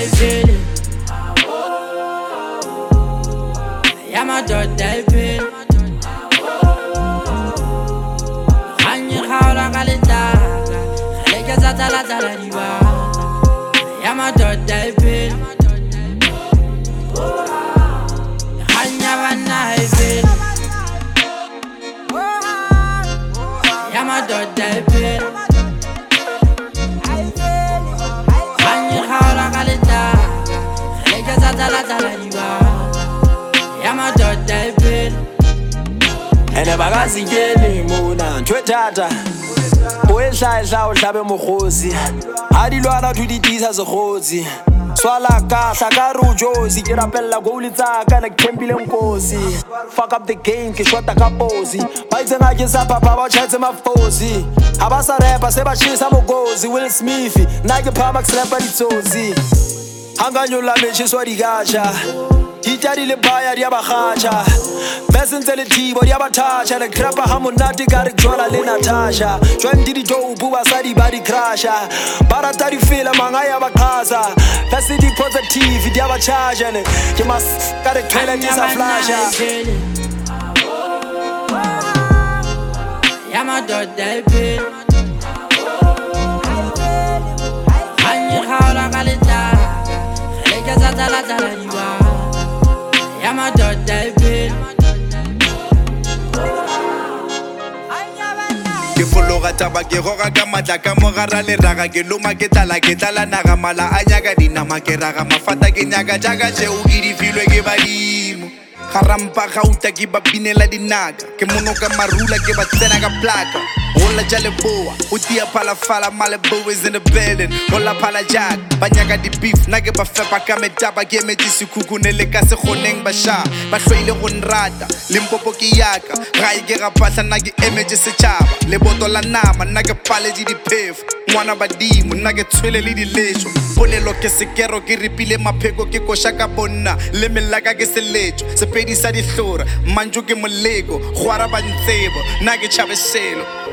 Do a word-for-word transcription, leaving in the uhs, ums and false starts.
ivele yamadoda ivele khanye khawla kalendaka khaleke zatsala tsala dibaka yamadoda ivele khanya bana ivele yamadoda ivele khanye khawla kalendaka khaleke zatsala tsala dibaka yamadoda ivele ene bakazingeni mona ntwetata boehlaehla o hlabe mokgosi ha dilwana thuditisa sekgotsi swala kahla ka rujozi ke rapella goal tsaka na kempile nkosi fuck up the game ke shota ka posi ba itsenga ke sa papa ba chatse mafosi ha ba sa rapa se ba chisa mogozi Will Smith na ke phama ke slapa ditsozi hanganyola mechiswa digasha Itari le baya dia bakhacha Besentse le thibo dia bathacha le krapa ha monate ka re jola le Natasha twenty di dope ba sa di body crusher bara tari fela manga ya baqhaza bese di positive dia ba charge ne ke mas ka re toilet isa flasha yamadoda ivele khanye khawla kalendaka khaleke zatsala tsala dibaka yamadoda ivele ke fologa taba ke goga ka matla ka mogara le raga ke loma ke tlala ke tlala naga mala a nyaka dinama ke raga mafata ke nyaka jaaka tšeo ke di filwe ke badimo garampa gauta ke ba binela dinaka ke monoka marula ke ba tsena ka plaka Hola Jaleboa, Utia Palafala, Malibu is in the building. Hola Palajak, Banyaka di beef, Nage Bafepa Kametaba, Gemedisi Kukunele Kasehoneng Basha, Bafele Honrata, Limpopo Kiyaka, Raigera Pasa Nagi Images Chaba, Lebotola Nama, Naga Palaji di Pave, Mwana Badimu, Naga Twile Lidi Lejo, Polelo Kesekero, Kiripile Mapego, Kikoshaka Bona, Lemelaga Geselejo, Sepedi Sadi Thora, Manjuke Molego, Huaraban Table, Nage Chaveselo.